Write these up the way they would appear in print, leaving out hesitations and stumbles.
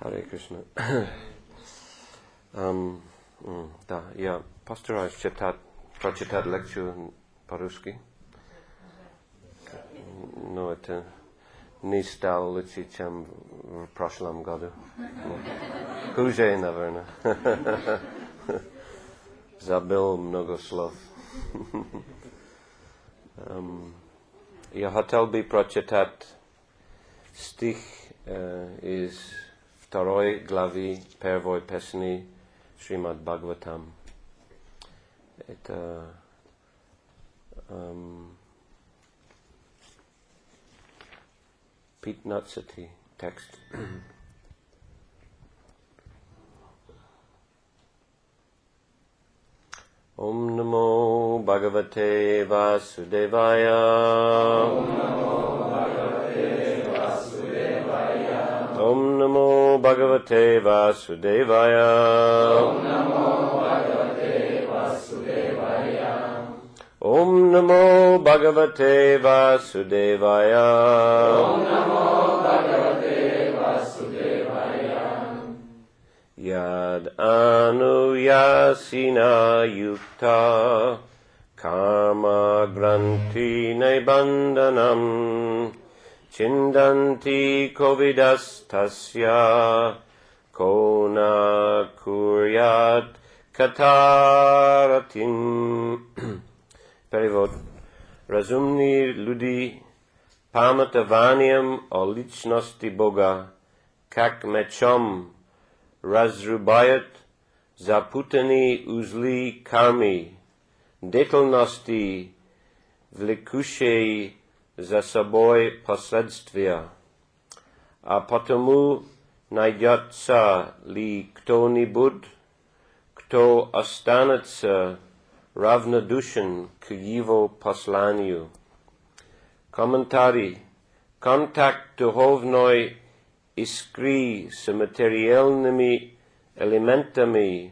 Hare Krishna. Да, я постараюсь прочитать лекцию по-русски, но это не стало лучше, чем в прошлом году. Хуже, наверное. Забыл много слов. Я хотел бы прочитать стих из второй главы первой песни Шримад Бхагаватам. Это 15-й текст. Om Namo Bhagavate Vasudevaya. Om Namo Bhagavate Vasudevaya. Om Namo Bhagavate Vasudevaya. Om Namo Bhagavate Vasudevaya. Om Namo Bhagavate Vasudevaya. Om Namo Bhagavate Vasudevaya. Yad anuyasina yukta karma granti nebandhanam chindanti kovidastasya kona kuryat kataratim. Перевод. Разумные люди памятованием о личности Бога, как мечом разрубают запутанные узлы кармы, деятельности, влекущие за собой последствия. А потому найдется ли кто-нибудь, кто останется равнодушен к его посланию. Комментарий. Контакт духовной искры с материальными элементами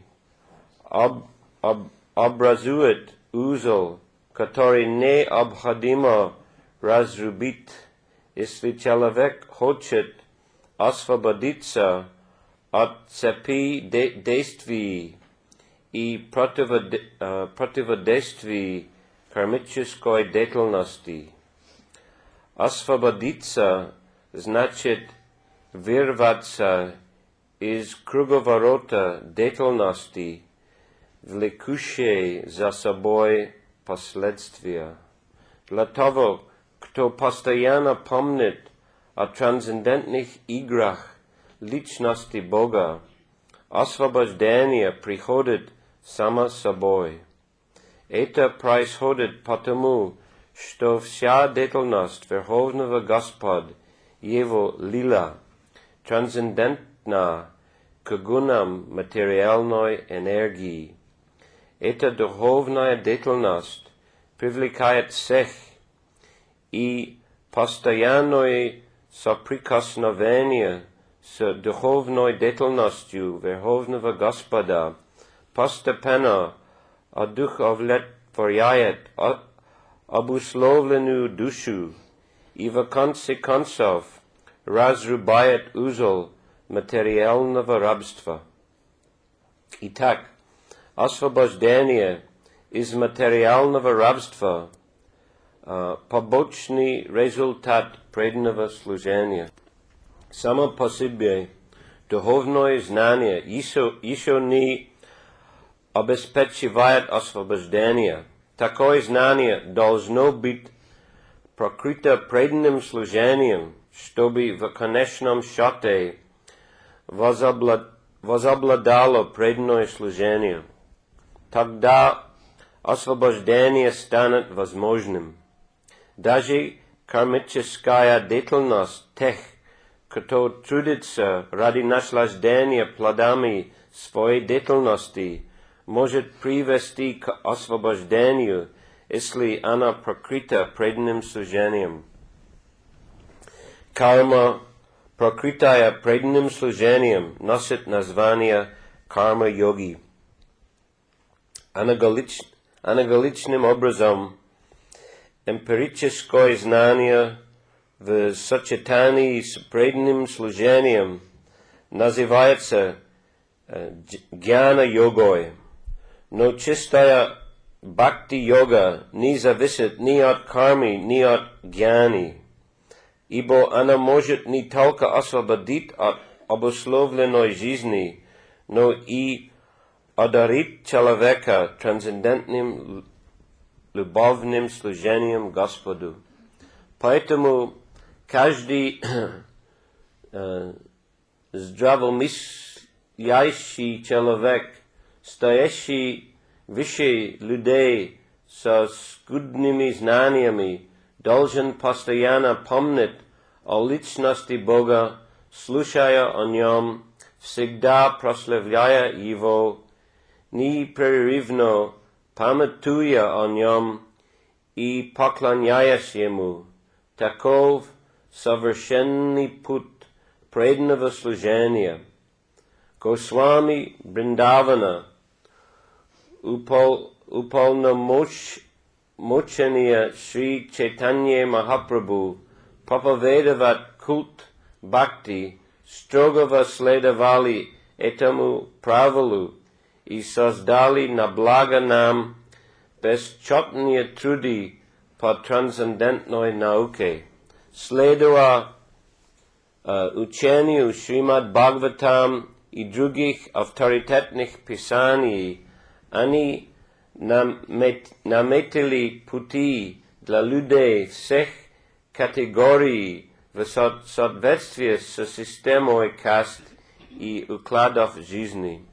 образует узел, который необходимо разрубить, если человек хочет освободиться от цепи действий и противодействий кармической деятельности. Освободиться значит вырваться из круговорота деятельности, влекущей за собой последствия. Для того, кто постоянно помнит о трансцендентных играх личности Бога, освобождение приходит само собой. Это происходит потому, что вся деятельность Верховного Господа, Его лила, трансцендентна к гунам материальной энергии. Эта духовная деятельность привлекает всех, и постоянное соприкосновение с духовной деятельностью Верховного Господа постепенно одухотворяет обусловленную душу и в конце концов разрубает узел материального рабства. Итак, освобождение из материального рабства побочный результат преданного служения. Само по себе духовное знание еще не обеспечивает освобождение. Такое знание должно быть прокрыто преданным служением, чтобы в конечном счете возобладало преданное служение. Тогда освобождение станет возможным. Даже кармическая деятельность тех, кто трудится ради наслаждения плодами своей деятельности, может привести к освобождению, если она прокрыта преданным служением. Карма, прокрытая преданным служением, носит название карма-йоги. Аналогичным образом, эмпирическое знание в сочетании с преданным служением называется гьяна-йогой, но чистая бхакти-йога не зависит ни от кармы, ни от гьяни, ибо она может не только освободить от обусловленной жизни, но и одарить человека трансцендентным любовным служением Господу. Поэтому каждый здравомыслящий человек, стоящий выше людей со скудными знаниями, должен постоянно помнить о личности Бога, слушая о Нем, всегда прославляя Его, непрерывно памятуя о Нем и поклоняясь Ему. Таков совершенный путь преданного служения. Госвами Бриндавана, уполномоченные Шри Чайтанья Махапрабху, проповедовать культ бхакти, строго следовали этому правилу и создали на благо нам бесчетные труды по трансцендентной науке. Следуя учению Шримад Бхагаватам и других авторитетных писаний, они наметили пути для людей всех категорий в соответствии с системой каст и укладов жизни.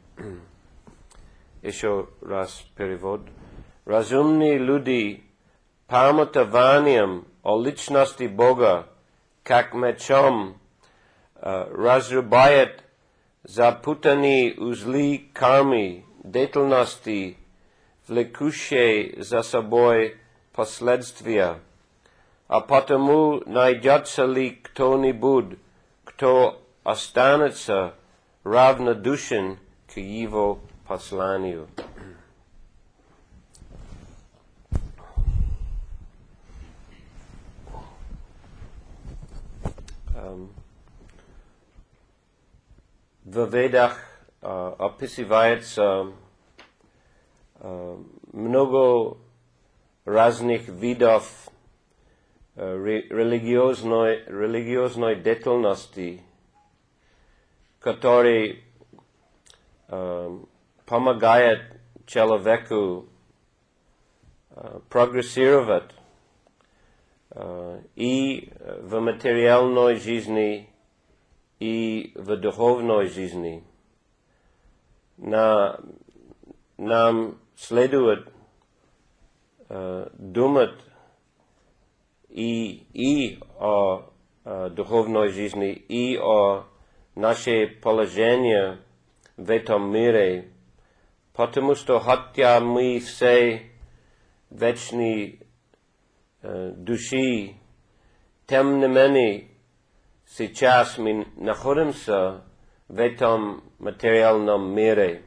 Еще раз перевод. Разумные люди памятованием о личности Бога, как мечом, разрубает запутанные узлы кармы, деятельности, влекущие за собой последствия. А потому найдется ли кто-нибудь, кто останется равнодушен к его посланию. В Ведах описывается много разных видов религиозной деятельности, которые помогают человеку прогрессировать и в материальной жизни, и в духовной жизни. Нам следует думать и о духовной жизни, и о нашем положении в этом мире, потому что хотя мы все вечные души, тем не менее сейчас мы находимся в этом материальном мире.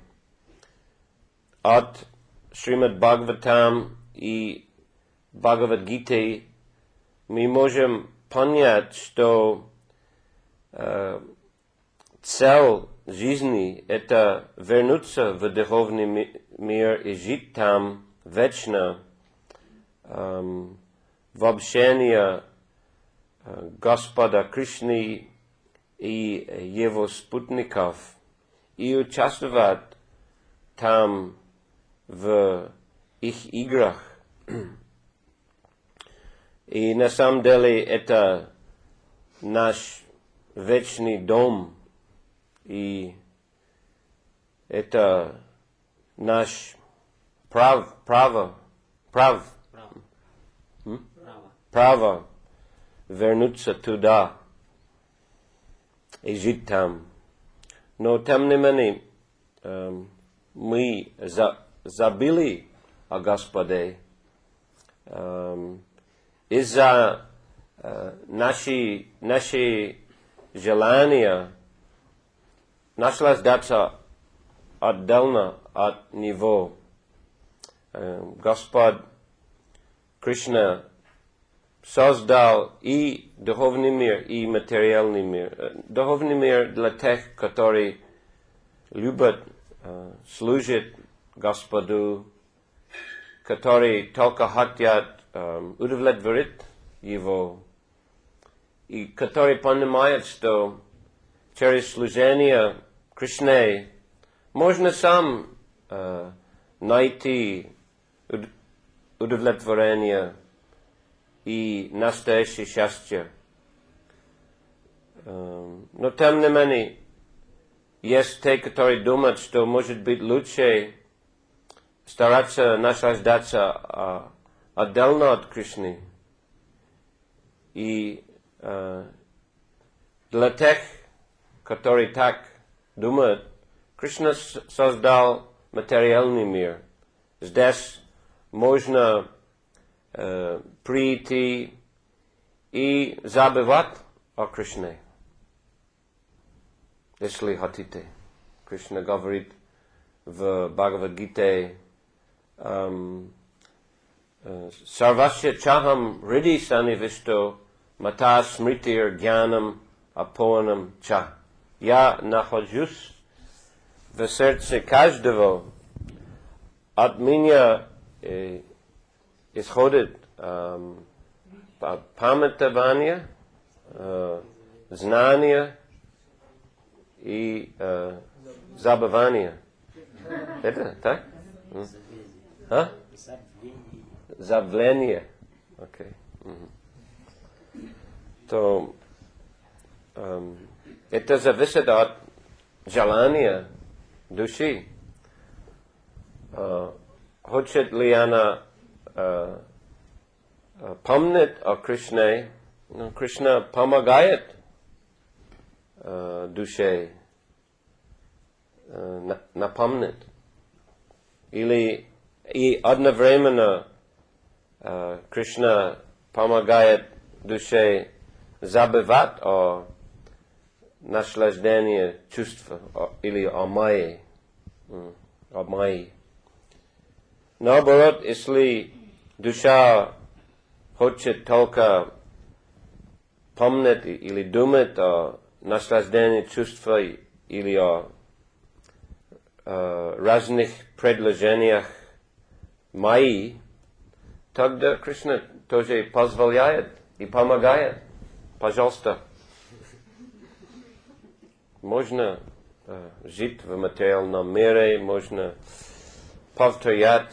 От Шримад Бхагаватам и Бхагавад-гиты мы можем понять, что цель жизни — это вернуться в духовный мир и жить там вечно, в общении Господа Кришны и его спутников, и участвовать там в их играх. И на самом деле это наш вечный дом, и это наш право вернуться туда и жить там. Но тем не менее мы забыли о Господе из-за наши желания наслаждаться отдельно от Него. Господь Кришна создал и духовный мир, и материальный мир. Духовный мир для тех, которые любят служить Господу, которые только хотят удовлетворить Его, и которые понимают, что через служение Кришне можно сам найти удовлетворение и настоящее счастье. Но тем не менее, есть те, которые думают, что может быть лучше стараться наслаждаться отдельно от Кришны. И для тех, которые так думают, Кришна создал материальный мир. Здесь можно прийти и забывать о Кришне, если хотите. Кришна говорит в Бхагавад-гите: Sarvasya chaham hriди sanivishto mata smritir gyanam apoanam cha. Я нахожусь в сердце каждого. От меня исходит памятование, знание и забывание. Это так? Забвение. Окей. То это зависит от желания души. Хочет ли она помнить о Кришне? Кришна помогает душе напомнить. Или и одновременно Кришна помогает душе забывать о наслаждении чувства или о майе. Наоборот, если душа хочет только помнить или думать о наслаждении чувства или о разных предложениях майи, тогда Кришна тоже позволяет и помогает. Пожалуйста. Можно жить в материальном мире, можно повторять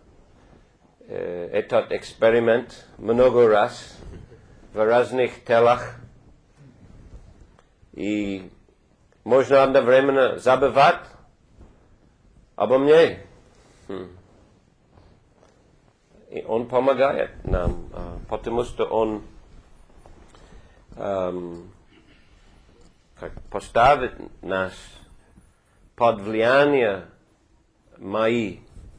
этот эксперимент много раз в разных телах. И можно одновременно забывать обо мне. И он помогает нам, потому что он поставит нас под влияние майи.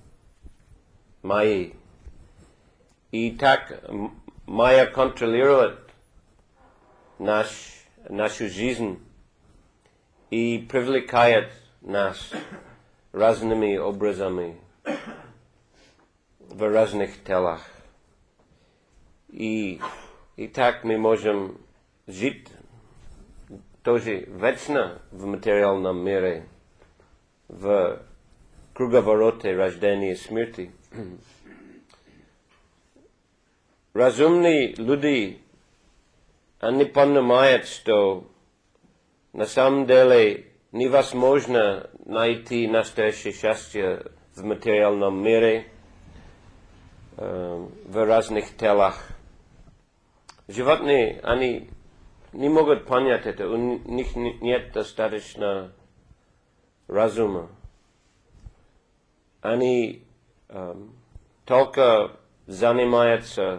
И так майя контролирует нашу жизнь и привлекает нас разными образами в разных телах. И так мы можем жить тоже вечно в материальном мире, в круговороте рождения и смерти. Разумные люди, они понимают, что на самом деле невозможно найти настоящее счастье в материальном мире, в разных телах. Животные, они не могут понять это, у них нет достаточно разума. Они только занимаются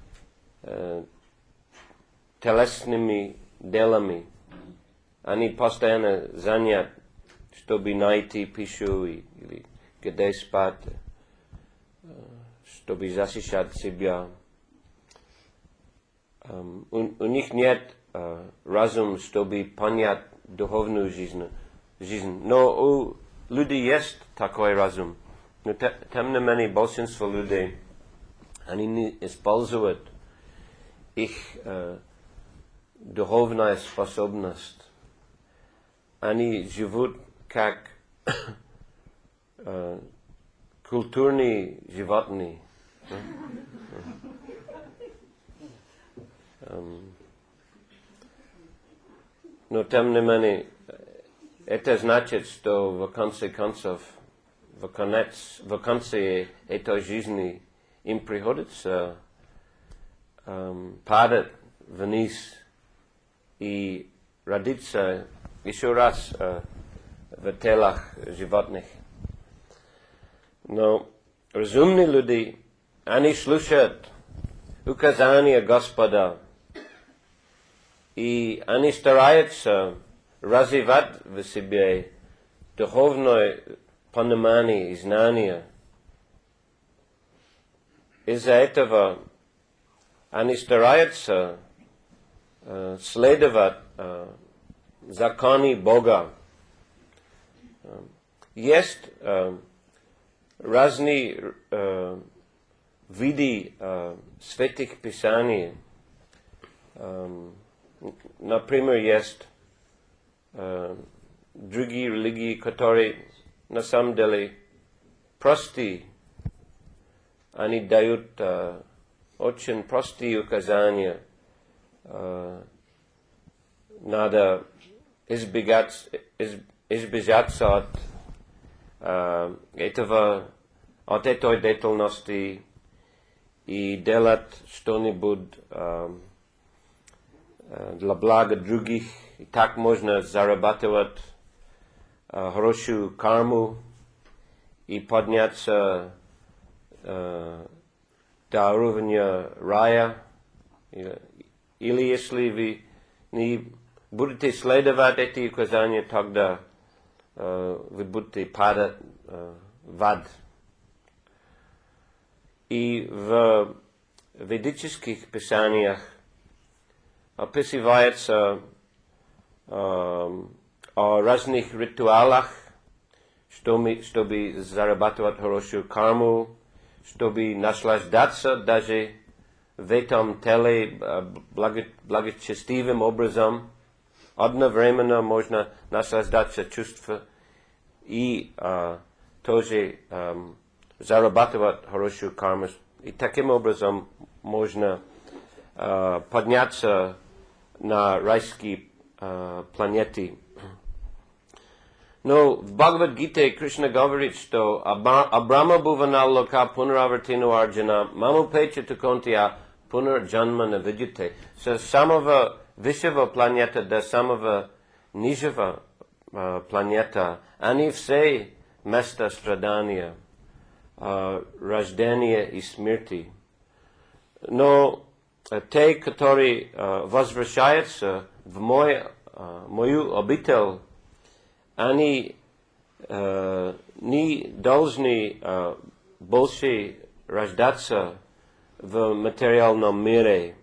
телесными делами. Они постоянно заняты, чтобы найти пищу или где спать, чтобы защищать себя. У них нет разума, чтобы понять духовную жизнь. Но у людей есть такой разум. Но тем не менее большинство людей, они не используют их духовная способность. Они живут как культурные животные. Но тем не менее, это значит, что в конце концов, в конце этой жизни им приходится падать вниз и родиться еще раз в телах животных. Но разумные люди, они слушают указания Господа, и они стараются развивать в себе духовное понимание и знание. Из-за этого они стараются следовать законы Бога. Есть разные виды святых писаний. Например, есть другие религии, которые на самом деле простые. Они дают очень простые указания. Надо избежаться от этой деятельности и делать что-нибудь для блага других. И так можно зарабатывать хорошую карму и подняться до уровня рая. Или если вы не будете следовать эти указания, тогда вы будете падать в ад. И в ведических писаниях описывается о разных ритуалах, чтобы зарабатывать хорошую карму, чтобы наслаждаться даже в этом теле благочестивым образом. Одновременно можно наслаждаться чувством и тоже зарабатывать хорошую карму. И таким образом можно подняться на райские планеты. Но в Бхагавад-гите Кришна говорит, что Абрама буванал лока пунравартину Арджуна, маму печату контия пунарджанма не видите. С самого высшего планета до самого нижнего планета, они все места страдания, рождения и смерти. Но те, которые возвращаются в мою обитель, они не должны больше рождаться в материальном мире.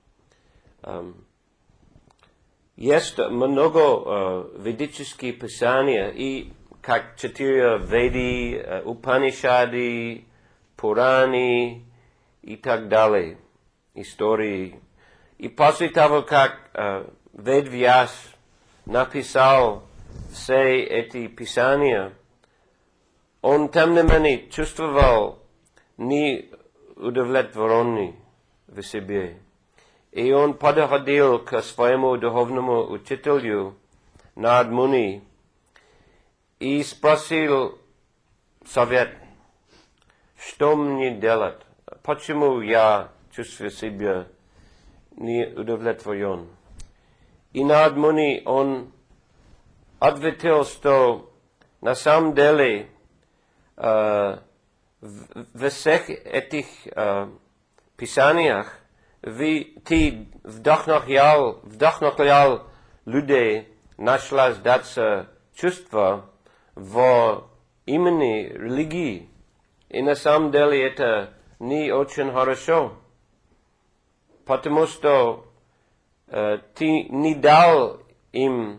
Есть много ведических писаний, и как 4 Веды, Упанишады, Пураны и так далее, истории. И после того, как Вед Вьяс написал все эти писания, он тем не менее чувствовал неудовлетворенный в себе. И он подходил к своему духовному учителю Нарад Муни и спросил совет, что мне делать, почему я чувствую себя неудовлетворен. И Нарад Муни, он ответил, что на самом деле в всех этих писаниях ты вдохновлял людей наслаждаться чувства в имени религии. И на самом деле это не очень хорошо, потому что ты не дал им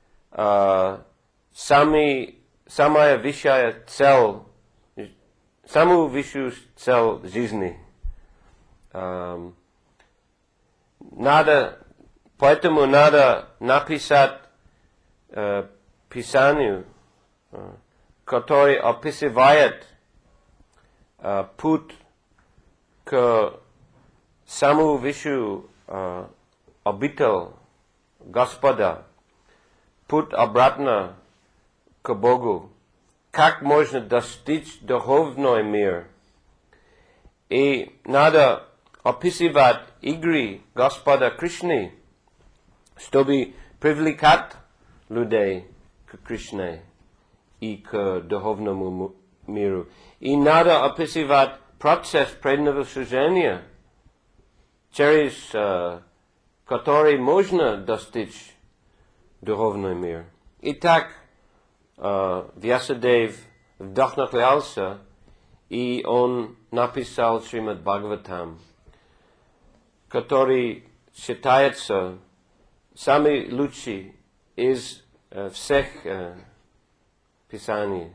самая высшая цель, самую высшую цель жизни. поэтому надо написать Писанию, который описывает путь к самую высшую обитель Господа, путь обратно к Богу. Как можно достичь духовный мир? И надо описывать игры Господа Кришны, чтобы привлекать людей к Кришне и к духовному миру. И надо описывать процесс преданного служения, через который можно достичь духовный мир. Итак, Вьясадев вдохновлялся, и он написал Шримад Бхагаватам, который считается самый лучший из всех писаний.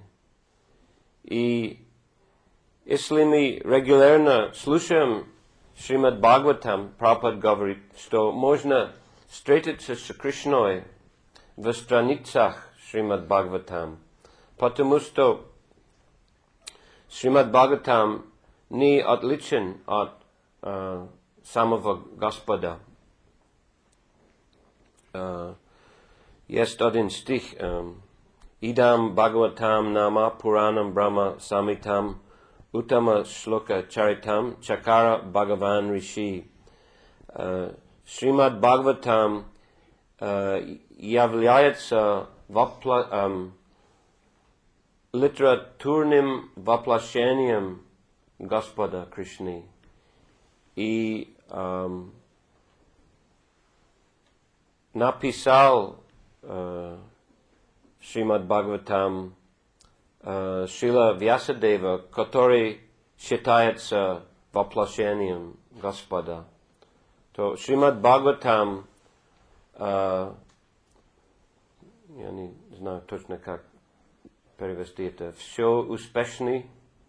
И если мы регулярно слушаем Шримад Бхагаватам, Прабхупада говорит, что можно встретиться с Кришной в страницах Шримад Бхагаватам, потому что Шримад Бхагаватам не отличен от самого Господа. Есть один стих: «Идам Бхагаватам нама Пуранам Брахма Самитам Уттама Шлока Чаритам Чакара Бхагаван Риши». Шримад Бхагаватам является литературным воплощением Господа Кришны. И написал Шримад Бхагаватам Шрила Вьясадева, который считается воплощением Господа. То Шримад Бхагаватам, я не знаю точно, как перевести это, все успешный,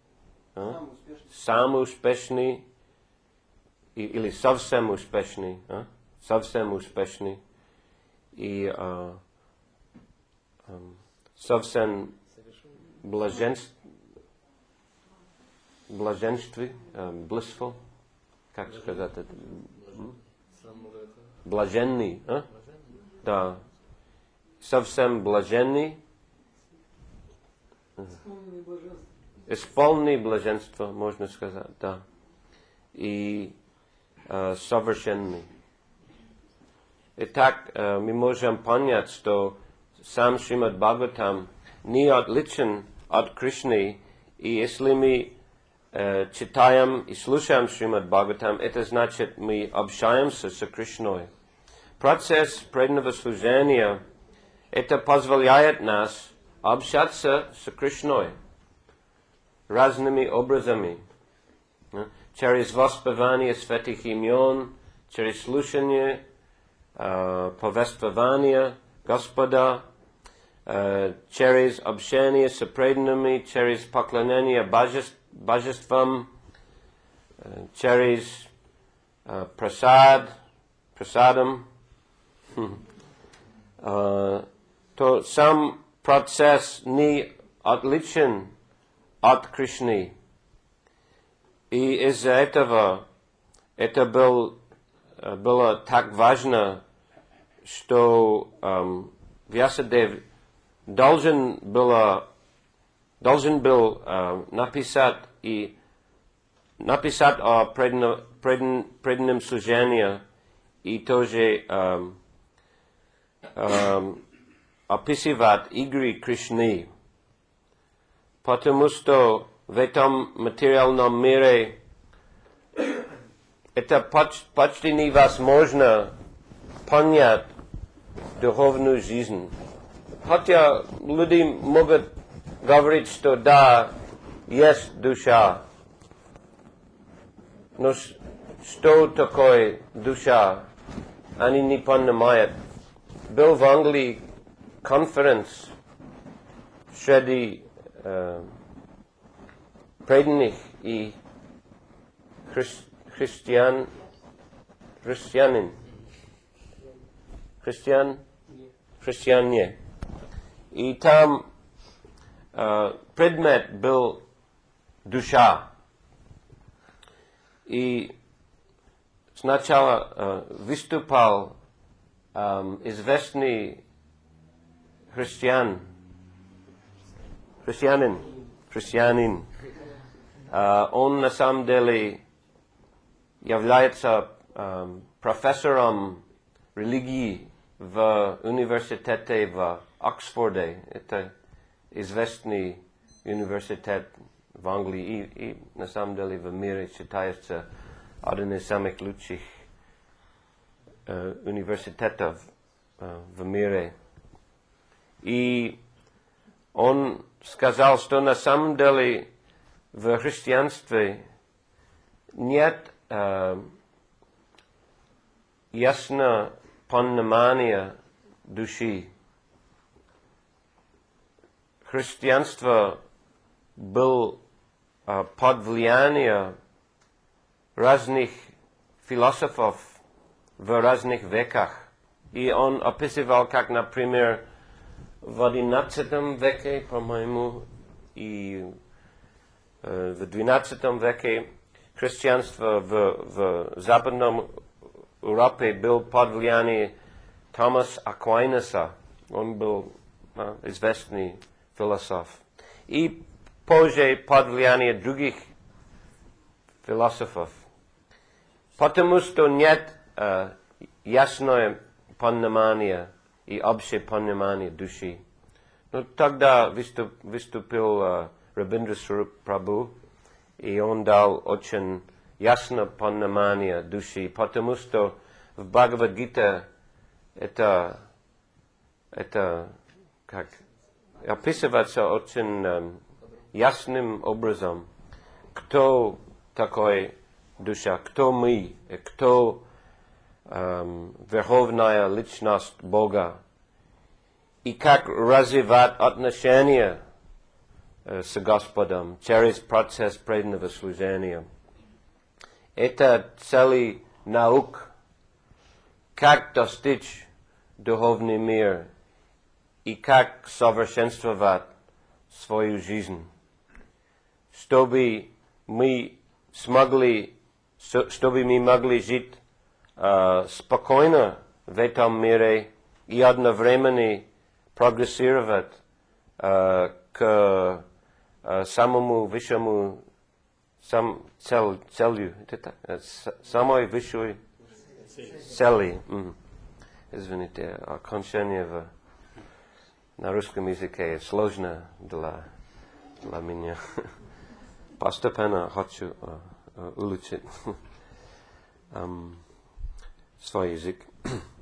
сам успешный, или совсем успешный, совсем успешный, и совсем блаженстве, blissful, как сказать это? Блаженный, да, совсем блаженный, исполненный блаженство, можно сказать, да, и совершенный. Итак, мы можем понять, что сам Шримад Бхагаватам не отличен от Кришны, и если мы читаем и слушаем Шримад Бхагаватам, это значит, мы общаемся с Кришной. Процесс преданного служения, это позволяет нас общаться с Кришной разными образами. Через воспевание святых имен, через слушание, повествование Господа, через общение с преданными, через поклонение божествам, через прасадам, то сам процесс не отличен от Кришны. И из-за этого это было так важно, что Вьясадев должен был написать о преданном служении и тоже описывать игры Кришны, потому что в этом материальном мире это почти невозможно понять духовную жизнь. Хотя люди могут говорить, что да, есть душа, но что такое душа, они не понимают. Был в Англии конференц среди преданных и христиан, Христианин. Христиане. И там предмет был душа. И сначала выступал известный христианин. Он на самом деле является профессором религии в университете в Оксфорде. Это известный университет в Англии и на самом деле в мире считается один из самых лучших университетов в мире. И он сказал, что на самом деле в христианстве нет ясно понимания души. Христианство было под влиянием разных философов в разных веках. И он описывал, как, например, в XI веке, по-моему, и в XII веке христианство в Западном Европе было под влиянием Томаса Аквинаса. Он был известный философ. И позже под влиянием других философов. Потому что нет ясного понимания и общее понимание души. Но тогда выступил Рабиндра Сварупа Прабhu, и он дал очень ясное понимание души, потому что в Бхагавад-гите это как описывается очень ясным образом, кто такой душа, кто мы, кто верховная личность Бога, и как развивать отношения с Господом через процесс преданного служения. Это целый наук, как достичь духовный мир и как совершенствовать свою жизнь, чтобы мы могли жить спокойно в этом мире и одновременно прогрессировать к самому высшему целью, самой высшей цели. Извините, окончание на русском языке сложно для меня. Постепенно хочу улучшить свой язык.